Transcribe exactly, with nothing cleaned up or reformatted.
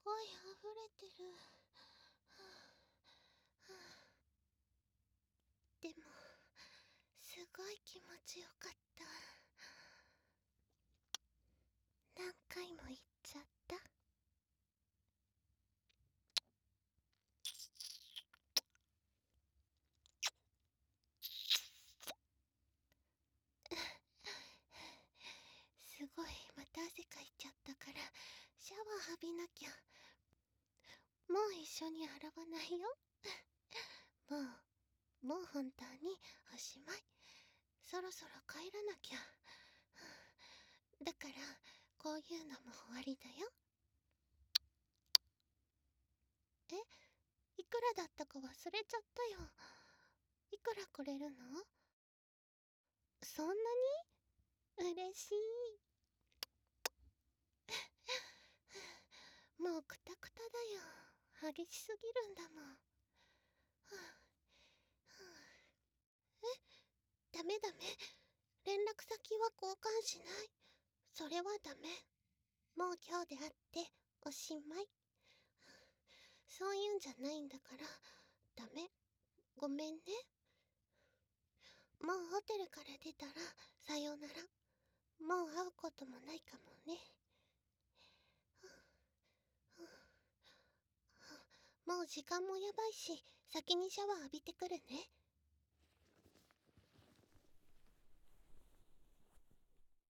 ごい溢れてる。でもすごい気持ちよかった。何回も言っちゃった。すごい、また汗かいちゃったからシャワー浴びなきゃ。もう一緒に洗わないよ。もうもう本当におしまい。そろそろ帰らなきゃ。だからこういうのも終わりだよ。え、いくらだったか忘れちゃったよ。いくらくれるの？そんなに嬉しい。もうクタクタだよ。激しすぎるんだもん。え、ダメダメ。連絡先は交換しない。それはダメ。もう今日で会っておしまい。そういうんじゃないんだからダメ。ごめんね。もうホテルから出たらさようなら。もう会うこともないかもね。もう時間もやばいし、先にシャワー浴びてくるね。